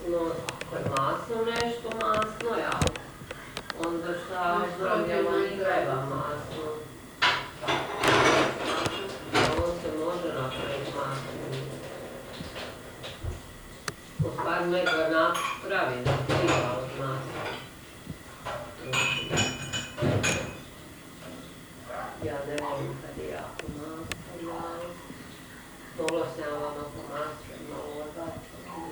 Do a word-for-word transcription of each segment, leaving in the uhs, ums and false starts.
masno, ako je masno nešto, masno, ja. Onda šta zdravljamo i treba masno. Ovo se može napraviti masno. U stvari nego napravi da pliva od masna. Ja ne volim kad je jako masno, ja mogla sam ja vama pomasati malo odbačiti.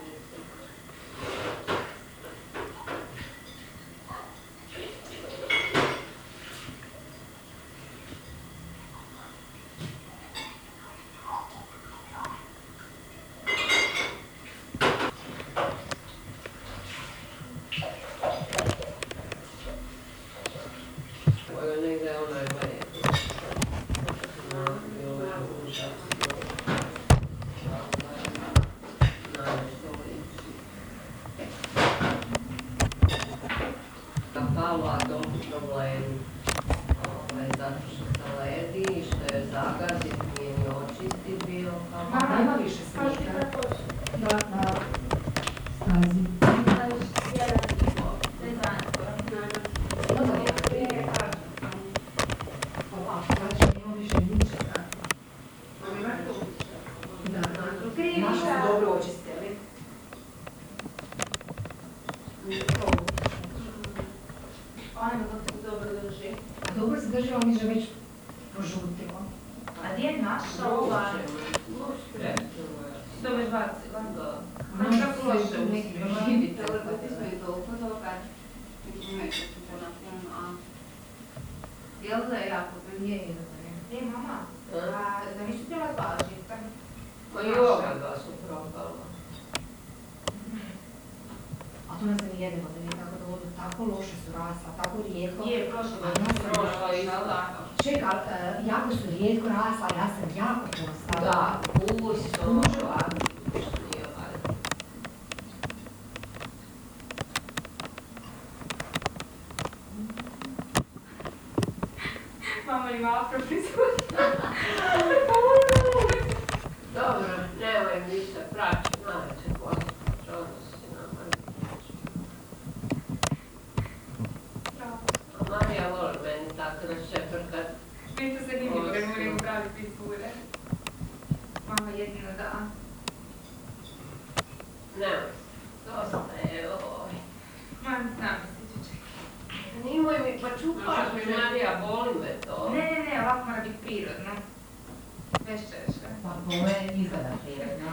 Pala tom problemu, zato što se ledi i što je zagazit, nije ni očistit bio. Mama, ima više slika. Na snazi. Naši su dobro očistili. Ajmo, kako se dobro drži. A dobro se drži, on je već požutilo. A gdje je naša ova? Što me bacila? Da. Znaš kako loše uspio? Telegrati smo i toliko toga. Neki mečet se na film, a... Jel da je jako Je, je, da je. E, mama, da nisu htjela zvažiti? Ma i oba dva su propala. A to nas ne jedemo, da nije tako da vodu tako loše su rasla, tako rijetko. Je, prošlo A ja sam prošla i Čekaj, ali jako su rijetko rasla, ja sam jako puno stavila. Da, uvuj si to možda. Mama ima afro frizuru. Dobro, nemoj više praći, najveće posle. Odnosi nama. A Marija voli meni tako raščeprkat. Mi to se nimi ne moramo pravi frizure. Mama jedino da. Nemoj se, dosta je ovoj. Mama, znam se, čuček. Nimoj mi, pa čupaš mi, Marija, boli me to. Ne, ne, ne, ovako mora biti prirodno. Bez češe. Pa ovo je izgleda prirodno.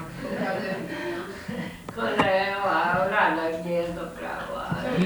Ko da je ova rana gnjezdo pravo.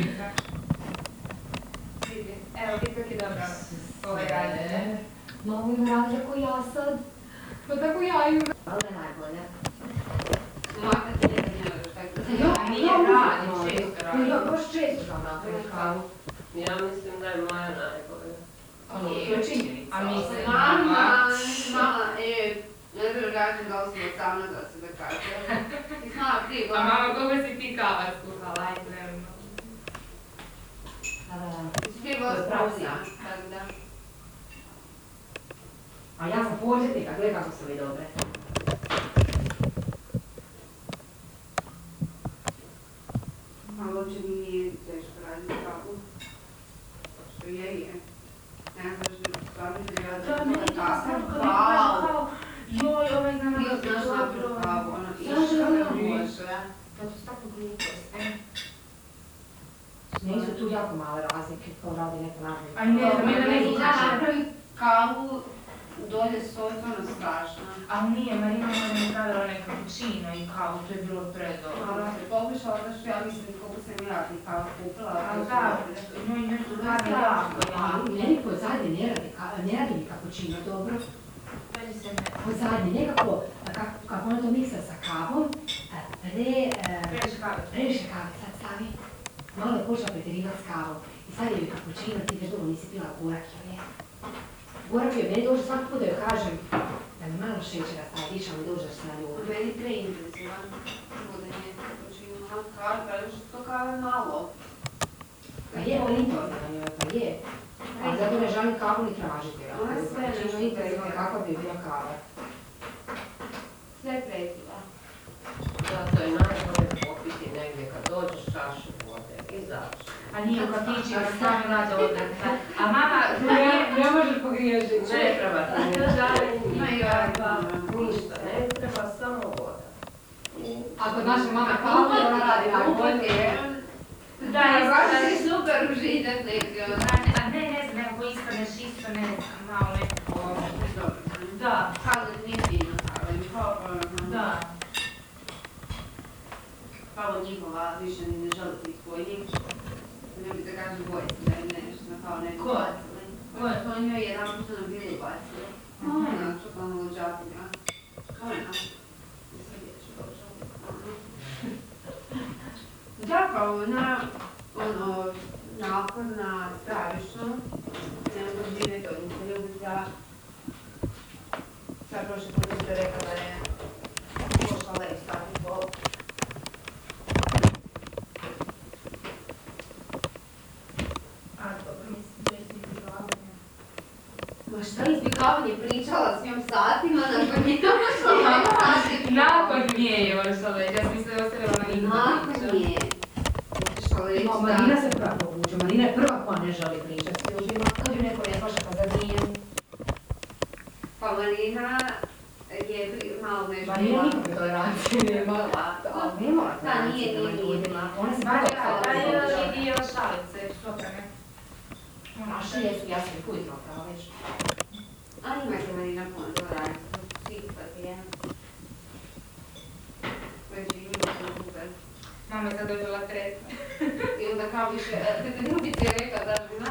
Vidi, evo, vidi kako je dobro ovaj radite. Ma ovo ima radi ako ja sad. Pa tako ja imam. Ali ne najbolje. Smakati je da ne možeš tako da se... Ja, nije radi, često radi. Ja baš često sam napraviti kavu. Ja mislim da je moja najbolja. To je činjenica. A mi se Mama, mama, e, ne znam radim da osim osamnaest da se da kaže. Ti znala prije A godina. mama, koga si ti kava skuhala, ajde, nevno. Da, da, da. Ti si prije godina, tako da. A ja sam početnika, gledaj kako su mi dobre. Ali uopće mi nije teško raditi kavu. Što je, je. Ne znaš da stvarno da ja da kasa. Wow! Joj, ovaj znam Nije da se znaš napraviti dobro. kavu, ono Znaš iška da ne ne može. Pa to su tako gluposti. Nisu tu jako male razlike kao radi neka napraviti. Aj ne, da mi da ne Ja znaš. napravim kavu, dolje sos, ono strašno. Ali nije, Marina nam je pravila onaj cappuccino i kavu, to je bilo Malo predobro. se pokušala, zato što ja mislim koliko sam ja ti kavu kupila. Ali da, njoj njoj su radi jako, ja. Meni pozadnje ne radi, ka- ne radi mi cappuccino dobro. Meni se ne. Pozadnje, nekako, kako, kako ona to miksa sa kavom, e, pre, e, Previše kave. previše kave sad stavi. Malo je počela pretjerivati s kavom. I sad je mi cappuccino, ti već dugo nisi pila gorak, jel je? Gorak je meni dođe svaki put da joj kažem da mi malo šećera stavi, diša mi dođeš se na ljubu. Meni preintenzivan. Vodenje, počinu malo kave, kada što to kave malo. Pa je, on intenzivan joj, pa je. Ali zato ne želim kavu ni tražiti. Ona je sve nešto Cappuccino intenzivan, kakva bi bila kava. Sve pretila. Zato je najbolje popiti negdje kad a nije u kafićima, stvarno rado odrekla. A mama, Ne možeš pogriješiti. Ne treba ti ni Ma čaj, ni ja, kava, ništa, ne treba, samo voda. Ako naša mama kavu, ona radi na Glupote, da, baš ispadne, si super užitak neki, ono. a ne, ne znam, nekako ispadneš isto, ne znam, malo nekako, da, Kao da nije fino, kao da da. Kao njihova više ni ne želi ti tvojih. Ne bi da kažu bojci da je nešto, kao ne bi Ko? bacili. Ko je? To njoj jedan put nam bili bacili. Ona, čupala luđakinja. Ona. Da, kao ona, ono, naporna, stravično. Ne mogu živjeti od njih, ljubica. Sad prošle put sam te rekla da je pošla lep sat i pol. A dobro, mislim da je izbjegavanje. Ma šta izbjegavanje, pričala s njom satima, nakon nje došla lep sat i pol. Nakon nje još, ali ja sam mislila da je ostavila na Ingu. Nakon nje. Otišla reći No, Marina se prva povuče, Marina je prva koja ne želi pričati s ljudima, kad ju neko ne sluša pa zadnije. Pa Marina je pri- malo nešto... Marina nikakve tolerancije nema, ali ne mora Da, nije, tolerancije prema nije, ljudima. Ona se Marija, prva da je povuče. i dio šalice, soprane. Naše jesu, ja sam ih uvijek napravo već. A imate Marina puno tolerancije, simpatije. Već i njima su super. Mama je sad dobila tretman. I onda kao više, e, kad je Ljubica je rekla da žena...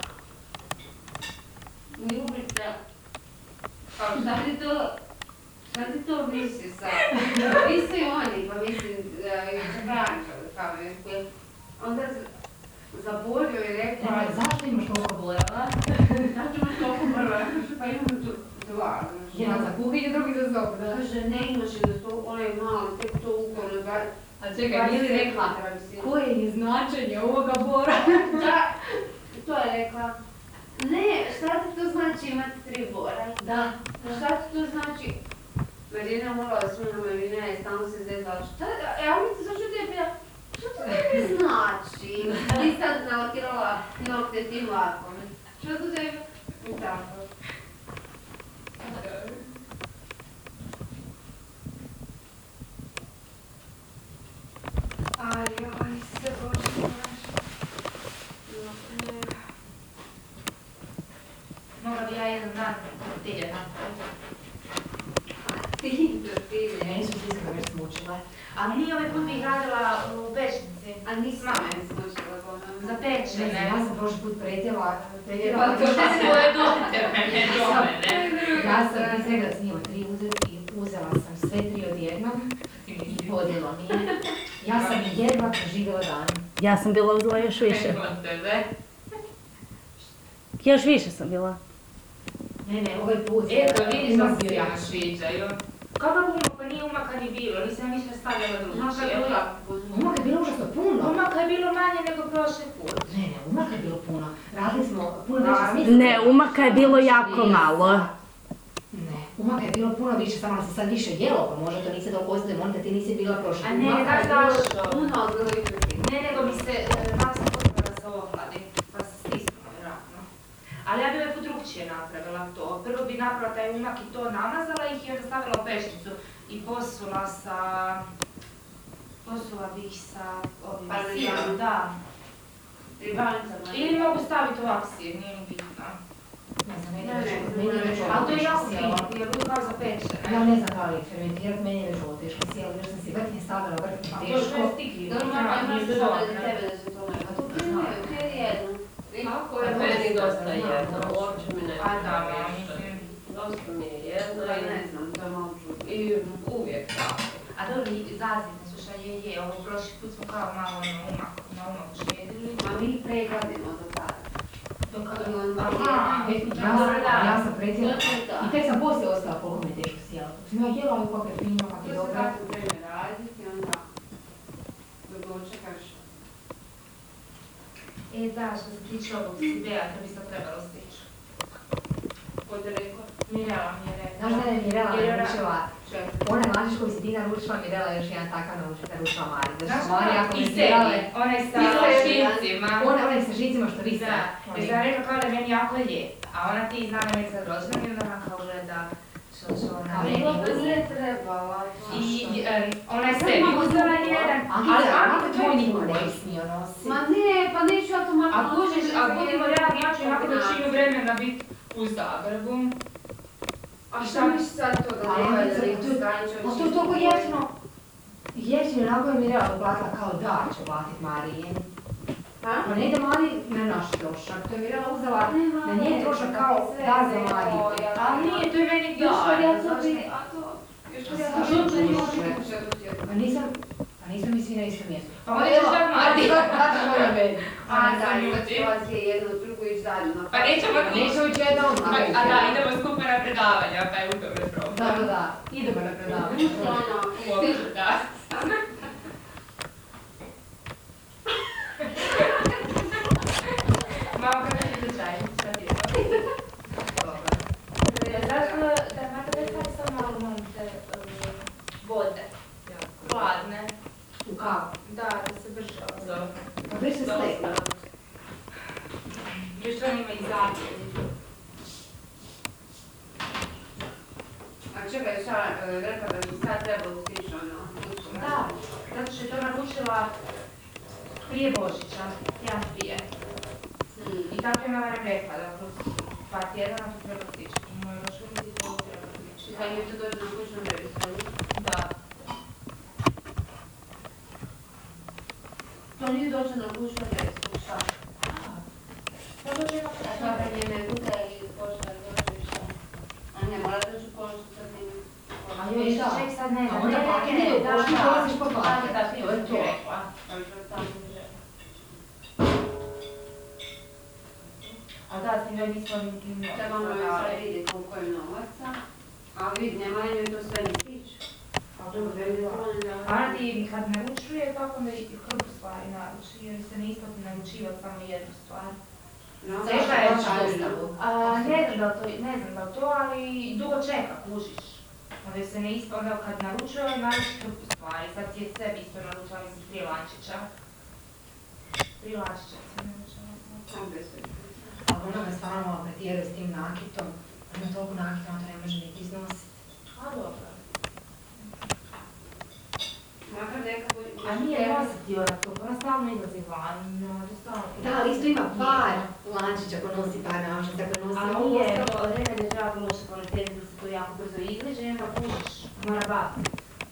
Ljubica, kao šta ti to... Šta ti to misli sad? Misli oni, pa mislim, se brančali, kao je. Onda z- zaborio i rekla... Nema, zašto imaš toliko borava? Znači imaš toliko prva, pa imam tu dva. znaš. Jedan za kuhinju, drugi za zobu, da. Kaže, ne imaš da to onaj mali, tek to ukovno, dva... A čekaj, nije li rekla, koje je značenje ovoga bora? Da, to je rekla. Ne, šta ti to znači imati tri bora? Da. Šta ti to znači? Marina morala svima, Marina je stalno se zezala. Šta, e, a mi se zašto te pita, šta to tebi znači? Da ti sad nalakirala nokte tim lakom. Šta to tebi? I tako. Aj, aj, se bože naš. Mogla bi ja jedan dan tortilje napraviti. Ti, tortilje. Meni su tiskove već smučile. Ali nije ovaj put bih radila u pečnici. A nisam Mama. meni slušala to. Za Ne pečene. znam, ja sam prošli put pretjela, pretjela. Pa to što se boje do tebe, ne do mene. Ja sam iz svega snijela tri uzeti i uzela sam sve tri odjednom i podjela mi je. Ja sam jedva preživjela dan. Ja sam bila uzela još više. Od tebe. Još više sam bila. Ne, ne, ovaj put. Eto, vidiš da imam se bio ja jači. sviđaju. Kako umaka, pa nije umaka ni bilo, nisam više stavljala Znaš drugčije. kako jako puno. Umaka je bilo užasno puno. Umaka je bilo manje nego prošli put. Ne, ne, umaka je bilo puno. Radili smo puno veće smisla. Ne, umaka je bilo jako malo. Ne, umaka je bilo puno više, samo nam se sad više jelo, pa možda to nisi dok ozite, možda ti nisi bila prošla. A ne, Umaka je znaš bilo- zašto? Puno odgledaju tortilje. Ne, nego bi se, e, malo sam potrebala da se ohladi, pa se stisnula vjerojatno. Ali ja bi ovaj put drugčije napravila to. Prvo bi napravila taj umak i to namazala ih i onda stavila u pešnicu. I posula sa... Posula bih sa ovim Parmezanom. sirom, da. Ribanicama. Ili mogu staviti ovak sir, nije mi bitno. Ne znam, meni Ne, je već- ne, meni je ne, već ne. ovo Ali to je teško jako sjelo. fino, jer budu kao zapečene. Ja ne znam da li je fermentirat, meni je već ovo teško sjelo, jer sam si vrtnje stavila, vrtnje A to teško. je stikljivo. Dobro, mama, imaš Nije da samo dobro. da tebe da se to ne... A to primaju, htjeli jednu. Ako je meni dosta jedno, uopće mi ne A da, treba ja više. mislim. Dosta mi je jedno Pa i, ne znam, to je malo čudno. i uvijek tako. A dobro, i zazivne su šta je, je, ovo prošli put smo kao malo na umak, na umak švedili. Ma mi pregladimo do tada. Dok, Aha, E, Ja dobro, sam, da. ja sam pretjela To je to. i tek sam poslije ostala koliko me je teško sjela. Dok sam ja jela ovo kako je fino, kako To je se dobro. tako treba raditi, onda dok dočekaš. E da, što se tiče ovog Sibea, to bi sad trebalo stići. Ko te rekao? Mirela mi je rekla. Znaš da je Mirela Jer ona- naučila, Čekaj. onaj mladić koji si ti naručila, Mirela je još jedan takav naučila, naručila Mari. Da Znaš su Mari šta? jako I vestirale. sebi, onaj sa I sebi. šticima. Ona, onaj sa žicima što vi Da, jer sam rekla kao da je meni jako lijep, a ona ti zna da me sad rođena i onda ona kao gleda što će ona Kao meni meni uzeti. Nije trebala. I em, ona je sebi uzela jedan, ali Ankica, Anka kako to tvoj je niko tvoj. ne bi smio nositi? Ma ne, pa neću ja to malo... A kužiš, a budimo realni, ja ću jako većinu vremena biti u Zagrebu. A šta misliš sad to da Ali ne valja Ankica, da ih to je- strančeva? A to je toliko jeftino. Jeftino, onako je Mirela uplatila kao da će platit Mariji. Ha? Pa ne ide Mari na naš trošak, to je Mirela uzela Nema na njen veze, trošak pa kao sve da za je Mariju. moja. Ali nije, to je meni Još kad ja dar. to zašto? vidim, a to... Još kad ja to Zašto vidim, ne čuješ? može biti četvrti jedan. Pa nisam, pa nisam mi svi na istom mjestu. Pa onda ćeš dat Mariji. Da ćeš ovo meni. A A, da, sam i sad ljuti. situacije jedno od drugo ići zajedno. Pa nećemo Pa neću ući jednom. A da, idemo skupa na predavanja, pa je u tome problem. Da, da, da. Idemo na predavanje. Ono, Uopće, da. Mama, kako ti se čaj? Šta ti je to? Zašto da imate da stvari samo malo momte vode? Hladne. U kavu. Da, da se brže ono. Pa prije se stekla. Još to ima i zapijeli. a čekaj, šta, e, rekla da bi sad trebalo stići ono? Da, zato što je to naručila prije Božića, tjedan prije. Hmm. I tako je mama nam rekla da kroz dva tjedana to treba stići. I moj još uvijek i to treba stići. I sad mi to dođe na kućnom revisu. Da. To nije došlo na kućnom revisu, šta? Pa dođe na A to kad je mekuta i pošta dođe i šta? A ne, mora doći u poštu sad nije. A joj, šta? ček sad ne, A da onda ne, paket ne, ide u da, poštu, da. dolaziš po paket. Da, da, To je ti to. rekla. Ali to je tamo nije. A da, s tim joj nismo ni ni Trebamo joj sad vidjeti koliko je novaca. A vidi, ne mora joj to sve ni stići. A dobro, vidjela. A ona ti kad naručuje, tako onda i hrpu stvari naruči, jer se ne isplati naručivati samo jednu stvar. No, Zašto zašto je hoćeš čarno? dostavu? A, ne znam da li to, ne znam da li to, ali dugo čeka, kužiš. Onda joj se ne isplati, onda kad naručuje, naruči hrpu stvari. Sad si je sebi isto naručila, mislim, prije lančića. Prije lančića si naručila. Samo bez veze. A ona me stvarno malo pretjeruje s tim nakitom. Ima toliko nakita, ona to ne može niti iznositi. A dobro. Makar nekako... A nije nositi ona to, ona stalno izlazi van, no, to stalno... Da, ali isto ima par lančića ko nosi par naučnica, ko nosi A ovo nije, ostalo. nekad je jako loše kvalitete da se to jako brzo izliže, i onda kužiš, mora baviti.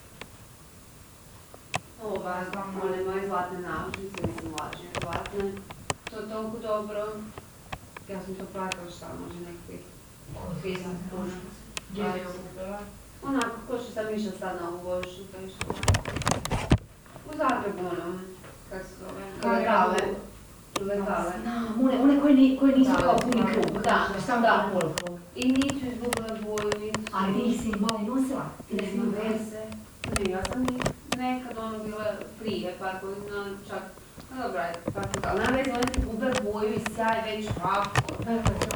Ova, one moje zlatne naučnice, mislim lažne zlatne. To je toliko dobro. Ja sam to platila šta, može nekakvih trideset kuna. Gdje je kupila? Onako, ko što sam išla sad na ovu božićnu feštu. U Zagrebu, ono, kako se zove, legale. Legale. Znam, one, one koje, ni, koje nisu Da, kao puni znam. krug. Da, Znači samo da. kao polu krug. I nisu izgubile boju, nisu... Ali ti si malo i nosila. Ti da si Nema imala veze. Ne, ja sam ih nekad ono bila prije, par godina, čak... No dobra, je, par godina. Ali nema veze, oni ti gube boju i sjaj već kako. Veliko je to.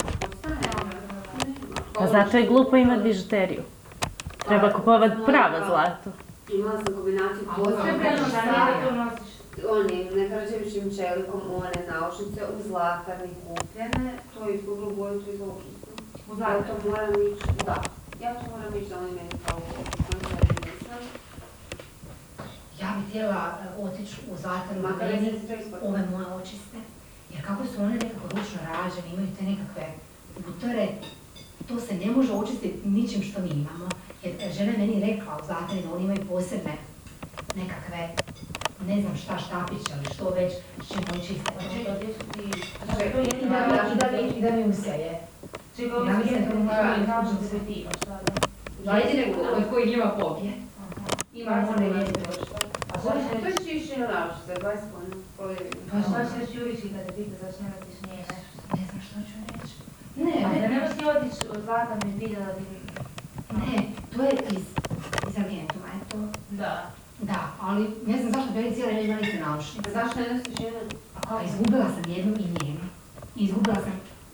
A zato je glupo imati bižuteriju. Treba kupovati pravo zlato. Imala sam kombinaciju A potrebno možda Šta šta nije je? to nosiš? onim nekrađevićim čelikom, one naušnice u zlatarni kupljene, to je izgubilo boju, to je zločnicu. U Ja Zagrebu. to moram ići, da. Ja to moram ići da oni meni kao nisam. Ja bi htjela e, otići u zlatarnu Makar meni, ne se to isplatiti. ove moje očiste. Jer kako su one nekako ručno ražene, imaju te nekakve utore, to se ne može očistiti ničim što mi imamo. Jer e, žena je meni rekla u zlatarni da oni imaju posebne nekakve, ne znam šta, štapiće ili što već, s čim očiste. Pa čekaj, gdje su ti... A Čekaj, to je I da, mi- i da, mi- i da mi usjaje. Čekaj, Ja ovo mislim je da to mora mora biti naučiti kućice. se ti, šta da? Jedine od kojih ima pobje. Imam one lijepe. A šta će To reći? će ići na naučice, dvadeset kuna. Pa A šta će reći Jurići kada te pita zašto ne nosiš njene? Ne znam što ću reći. Ne, A da ne, ne možeš ti otići od zlata mi pita da ti... ne, to je iz, iz Argentuma, je to. Da. Da, ali ne znam zašto bili cijeli vrijeme imali ste naučnice. Zašto ne nosiš jedan? A izgubila sam jednu i njenu. I izgubila sam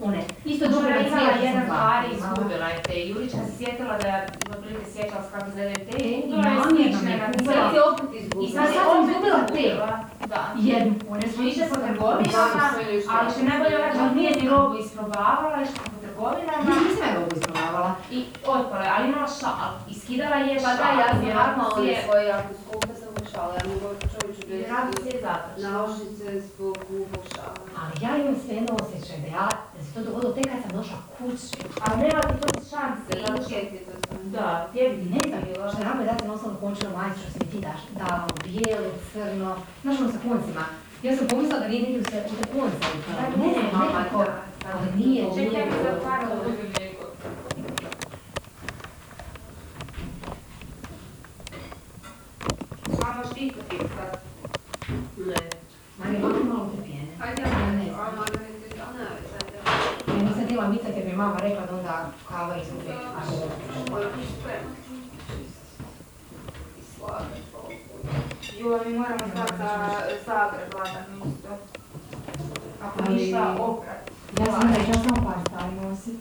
one, isto Dobra, dobro imala cvijet jedan sam pari, zlatna. izgubila je te. Jurića se sjetila da je otprilike sjećala se kako izgledaju te. E, Izgubila je namjerno slične mi je na kupila. Sad sve. si opet I izgubila. sad sad je sam opet izgubila te. izgubila. Da. Jednu. One su išle po Da, trgovinama, sve nešto. ali što je najbolje ona čak nije ni robu isprobavala, išla po trgovinama Nisam, nisam ja robu isprobavala. i otpala je, ali imala šal. I skidala je Pa šal. da, ja sam vjerojatno imala si one je- svoje jako skupe sam šale, ja mogu čovjeću Vjerojatno si desiti je zatračila. naušnice zbog glupog šala. Ali ja imam sve jedno osjećaj da ja, da se to dogodilo tek kad sam došla kući. Ali nema ti to šanse, zato što... Sjetite se. Da, tebi I ne znam, što je napraviti da sam nosila končilo majicu što si mi ti daš, dala ono bijelo, crno, znaš ono sa koncima. Ja sam pomislila da nije niti u te u te konce, ali ne znam, nekako, ali nije, nije. Čekaj, mi zatvarala uzem neko. Samo štitati sad. Ne. Marija, malo malo trpijene. Ajde, Ja ne a znam. Margarita, a ne, već ajde. Ja nisam htjela micati jer mi je mama rekla da onda kava izgubi. Moram spremati. I slagati ovo. Jula, mi moramo sad za Zagreb ladan isto. Ako Ali- ništa oprat. Ja sam rekla samo par stvari nosit.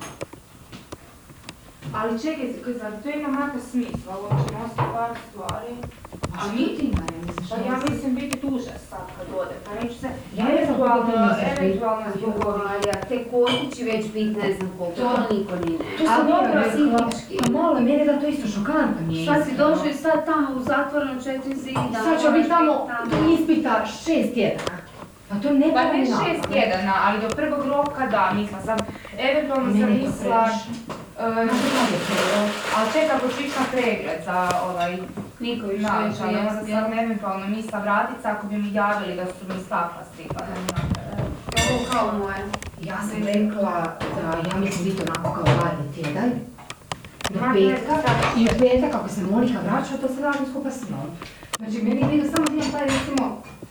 Ali čekaj, zar to ima makar smisla, ovo će nositi par stvari. A mi ti Marija misliš? Pa ja mislim biti tuža sad kad ode, pa neću se Ja ne znam koliko ti eventualno, misliš biti. eventualno zbog ovih. Marija, te kotići već bit ne znam koliko, to niko ni ne. To A sam dobro, dobro rekla, psihički. pa malo, meni je da to isto šokantno mi je. Sad si iskreno. došao i sad tamo u zatvornom četiri zida. Sad ću moraš biti tamo tamo. do ispita šest tjedana. Pa to ne Pa pada ne mi na šest pamet. tjedana, ali do prvog roka da, mislila sam. Eventualno sam Meni je to mislila, previše. e, Znaš što je to? ali čekaj ako ću ići na pregled za ovaj Niko više način, neće onda jesti. sam eventualno misla vratit se ako bi mi javili da su mi stakla stikla da mi naprave. Ovo kao moje. Ja sam rekla da ja mislim biti onako kao radni tjedan. Do Ma, petka. ne, sad- I u petak ako se Monika vraća, to se radim skupa s njom. Znači meni je vidio samo da imam taj recimo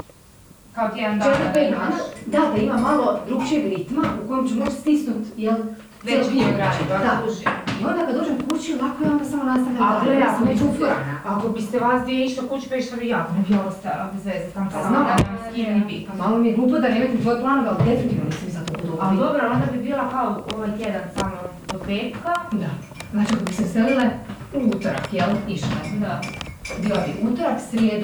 Kao tjedan dana. četiri pet dana. Da, da ima malo drugčijeg ritma u kojem ću moći stisnut, jel? Veći cijeli dio dan. graniba, Da. duži. I onda kad dođem kući, lako je onda samo nastavljam. A dalje, gle, ja ako sam već biste, ufurana. ako biste vas dvije išli kući, pa išla bi ja, ne bi ostala bez veze, tam Pa sam znam, da nemam s kim ni biti. Pa malo mi je glupo da ne vidim tvoj plan, ali definitivno nisam za to Ali podobiti. dobro, onda bi bila kao ovaj tjedan samo do petka. Da. Znači ako bi se selile u utorak, jel? Išle. Da. Bila bi utorak, srijedu.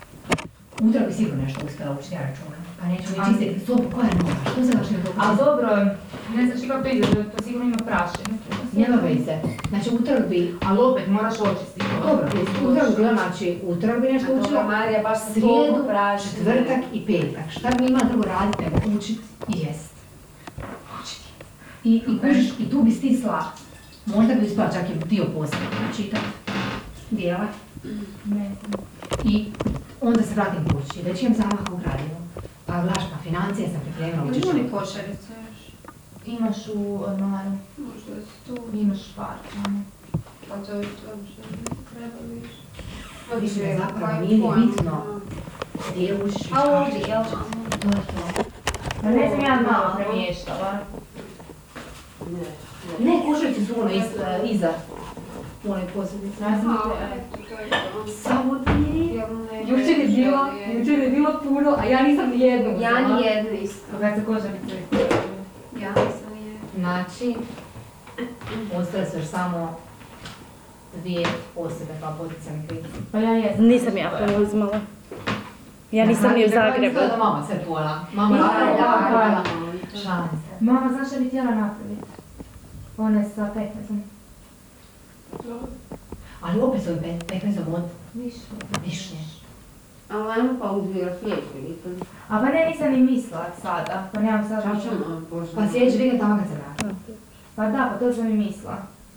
Utorak bi sigurno nešto uspjela učiti, ja računam. Pa neću ni A- čistiti sobu, koja je nova? Što se znači to Ali dobro, ne znaš i kako to izgleda, to sigurno ima prašine. Nema veze. Znači utorak bi... Ali opet moraš očistiti. Dobro, utorak bi bila, znači utorak bi nešto Toga učila. Marija baš se Srijedu, toliko praži. četvrtak i petak. Šta bi imala drugo raditi nego učit i jest? Učiti. I, i kužiš, i tu bi stisla, možda bi uspjela čak i dio poslije čitati, dijela. Ne znam. I onda se vratim kući, već imam zamaha u gradivu. Pa glaš, pa financije sam pripremila, učit ću. Ima li košarica još? Imaš u ormaru, Možda je tu. imaš par. ono. Pa to je to što ne treba više. Više Hoće, zapravo kaj nije ni pojma. bitno. Gdje učiš, A ovdje, jel? to je to. Pa ne znam, ja malo premještala. Ne. Ne, košarice su ono iz, e, iza. U onoj posljedici. Ja sam A, te- eto, to je to. Samo ti. Jel ne, Jučer je bilo, je- jučer je bilo puno, a ja nisam ni jednu Ja uzela. ni jednu isto. Kad se kožarice Ja nisam ni jednu. Znači, ostale su još samo dvije osobe kao potencijalni krivci. Pa ja jesam. Nisam ja to uzmala. Ja nisam ni u Zagrebu. Da mama sve pojela. Mama Ja, radila, ja, radila, ja. radila. Šalim se. Mama, znaš šta bi htjela napraviti? One sa pekmezom. Ali opet su pe- pekmezom od Više. višnje. Ali ajmo pa uzvira sljedeći vikend. A pa ne, nisam ni mislila sada, pa nemam sad Šta više. ćemo, Bože? Pa sljedeći vikend tamo kad se vrati. Pa da, pa to sam i mislila.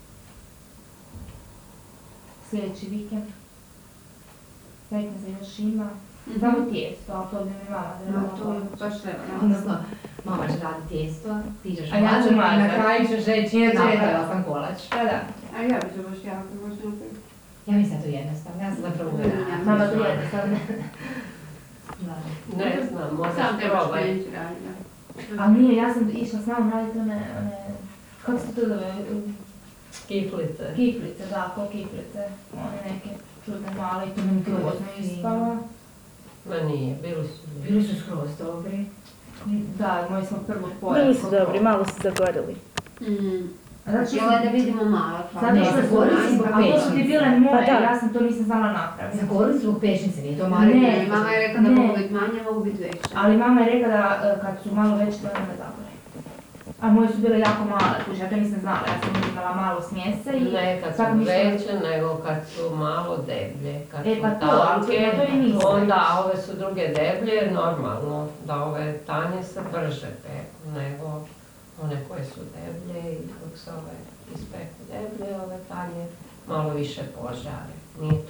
Sljedeći vikend. Pekmeza još ima. Samo tijesto, ali to bi mi mama No, trebala to je pomoći. baš treba. Odnosno, mama će raditi tijesto, ti ćeš A ja ću mazati i na mazati. kraju ćeš reći, Ja ću napravila reći. sam kolač. Pa da, A ja bi to baš jako baš napraviti. Ja mislim da je to jednostavno, ja sam zapravo uvjerena. mama to jede sad. Da. Ne znam, možda Sam trebaš probaj. neći raditi. Ali nije, ja sam išla s mamom raditi one, one, kako se to zove, Kiflice. kiflice, da, ko kiflice, one neke čudne male i to mi grozno ispalo. Ma nije, bili su. Bili su skroz dosta dobri. Da, moji smo prvo pojeli. Nisu dobri, malo su zagorili. Mm. Znači, Jel da vidimo malo? Zato Ne, što zagorili su, su zbog a to su ti pečenice. bile moje, Pa da. ja sam to nisam znala napraviti. Zagorili su zbog pečnice, nije to Ne. mali. Ne, mama je rekla da Ne. mogu biti manje, mogu biti veće. Ali mama je rekla da e, kad su malo veće, to ne zagore. A moje su bile jako male, kuže, ja to nisam znala, ja sam imala malo smjese i... Ne kad su tako mi se- veće, nego kad su malo deblje. Kad E, su pa to, ali tanke, to i nisam. onda ove su druge deblje, normalno da ove tanje se brže peku nego one koje su deblje i dok se ove ispeku deblje, ove tanje malo više požare. Nije